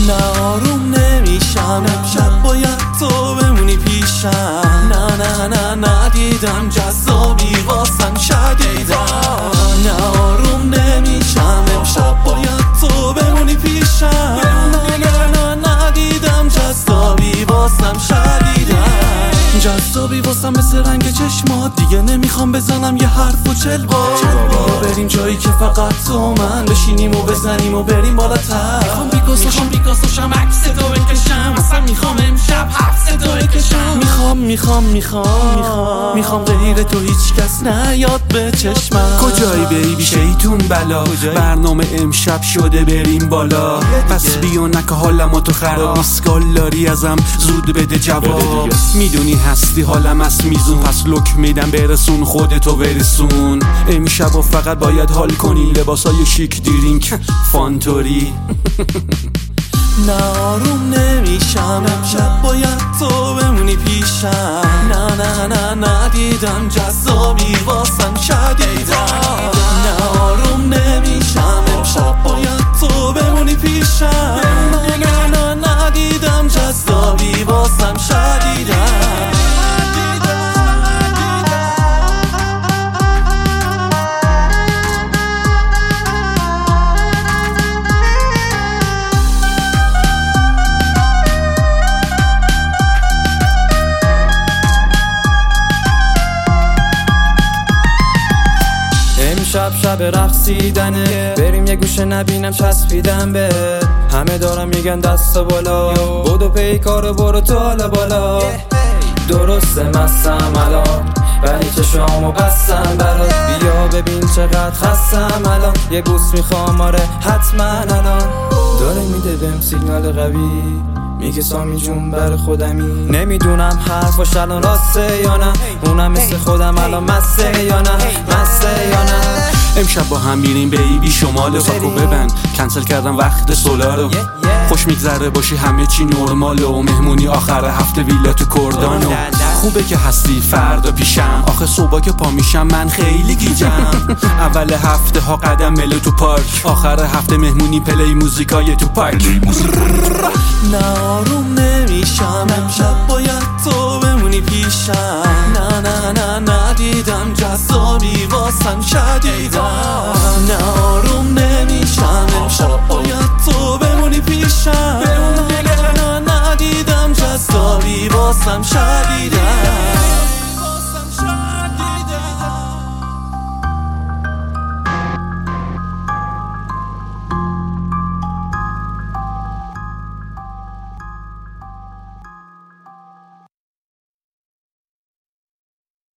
نه آروم نمیشم، امشب باید تو بمونی پیشم. نه نه نه ندیدم جذابی واسم شدیدم. نه آروم نمیشم، امشب باید تو بمونی پیشم. نه نه نه ندیدم جذابی واسم شدیدم. جذابی واسم مثل رنگ چشمات، دیگه نمیخوام بزنم یه حرف و چل بار. بیا بریم جایی که فقط تو من بشینیم و بزنیم و بریم بالاتر. میخوام بیکاسوشم عکس تو بکشم، اصلا میخوام امشب حبس تو بکشم. میخوام غیر تو هیچ کس نیاد به چشمم. کجایی بیبی شیطون بلا، برنامه امشب شده بریم بالا. پس بیا نکه حالم تو خراب، میسکال داری ازم زود بده جواب. میدونی هستی حالم از میزون، پس لک میدم برسون خودتو برسون. امشب و فقط باید حال کنی، لباسای شیک درینک فانتوری. نه آروم نمیشم، امشب باید تو بمونی پیشم. نه نه نه ندیدم جذابی واسم شدیدم. نه آروم نمیشم، امشب باید تو بمونی پیشم. نه نه نه ندیدم جذابی واسم شدیدم. شب رقصیدنه، بریم یه گوشه نبینم چسبیدم به همه. دارم میگن دستا بالا، بودو پیکارو برو تو حالا بالا. درسته مستم الان ولی چشامو بستم برات، بیا ببین چقدر خستم الان. یه بوس میخوام آره حتما الان. داره میده بهم سیگنال قوی، میگه سامی جون بر خودمی. نمیدونم حرفاش الان راسته یا نه، اونم مثل خودم الان مسته یا نه، مسته یا نه. امشب با هم میریم بیبی شمال، فاکو ببند کنسل کردم وقت سولارو. خوش میگذره باشی همه چی نرماله، و مهمونی آخر هفته ویلا تو کردانو. خوبه که هستی فردا پیشم، آخه صبح که پا میشم من خیلی گیجم. اول هفته ها قدم ملو تو پارک، آخر هفته مهمونی پلی موزیکای تو پارک. نه آروم نمیشم، امشب باید تو بمونی پیشم. نه نه نه ندیدم جذابی واسم شدیدم. نه آروم نمیشم، امشب باید تو بمونی پیشم. نه نه ندیدم جذابی واسم شدیدم.